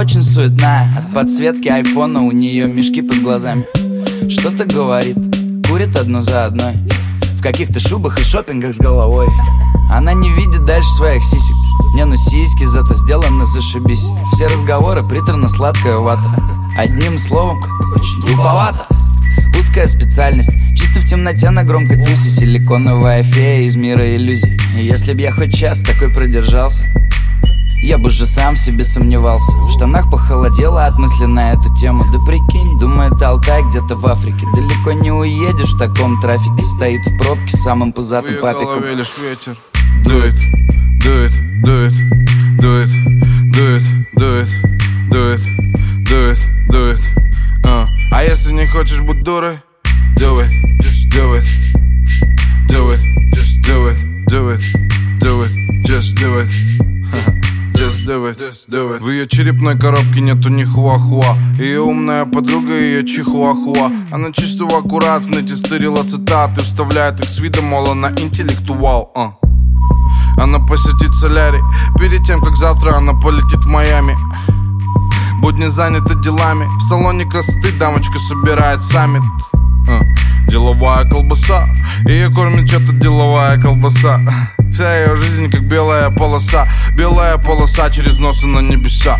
очень суетная. От подсветки айфона у нее мешки под глазами. Что-то говорит, курит одну за одной, в каких-то шубах и шопингах с головой. Она не видит дальше своих сисек. Не, ну сиськи зато сделаны зашибись. Все разговоры приторно-сладкая вата. Одним словом, очень глуповато. Узкая специальность, чисто в темноте на громкой тусе. Силиконовая фея из мира иллюзий. И если б я хоть час такой продержался, я бы же сам в себе сомневался. В штанах похолодело от мысли на эту тему. Да прикинь, думает Алтай где-то в Африке. Далеко не уедешь в таком трафике. Стоит в пробке с самым пузатым папиком. В ее голове лишь ветер. Do it, do it, do it, do it, do it, do it, do it, do it, do it. А если не хочешь быть дурой, do it, just do it, do it, just do it, do it, do it, just do it. Just do it, just do it. В ее черепной коробке нету ни хуахуа. Ее умная подруга, ее чихуахуа. Она чисто аккурат в нете стырила цитаты, вставляет их с видом, мол, она интеллектуал. Она посетит солярий перед тем, как завтра она полетит в Майами. Будни заняты делами, в салоне красоты дамочка собирает саммит. Деловая колбаса, ее кормит что-то деловая колбаса. Вся ее жизнь как белая полоса через нос на небеса.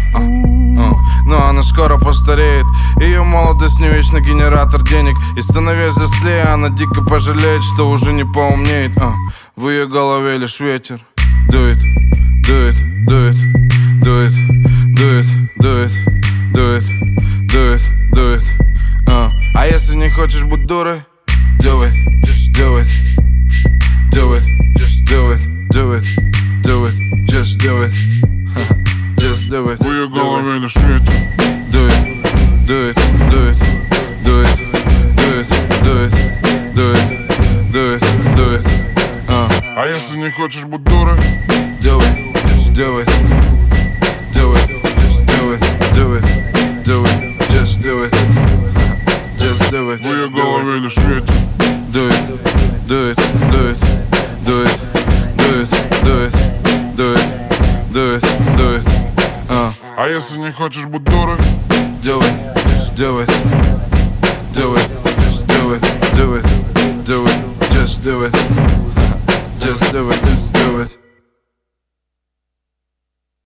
Но она скоро постареет, ее молодость не вечно генератор денег. И становясь взрослее, она дико пожалеет, что уже не поумнеет. В ее голове лишь ветер. Do it, do it, do it, do it, do it, do it, do it, do it, do it. А если не хочешь быть дурой, do it, just do it, do it, just do it, do it, do it, just do it, just do it. В ее голове лишь ветер. Do it, do it, do it, do it, do it, do it, do it, do it, do it. А если не хочешь быть дурой, do it, just do it, do it, just do it, do it, do it, just do it, just do it. В ее голове лишь ветер. Do it, do it, do it, do it, do it, do it, do it, do it, do it. А если не хочешь быть дурой, do it, just do it, do it, just do it, do it, do it, just do it. Just do it, just do it.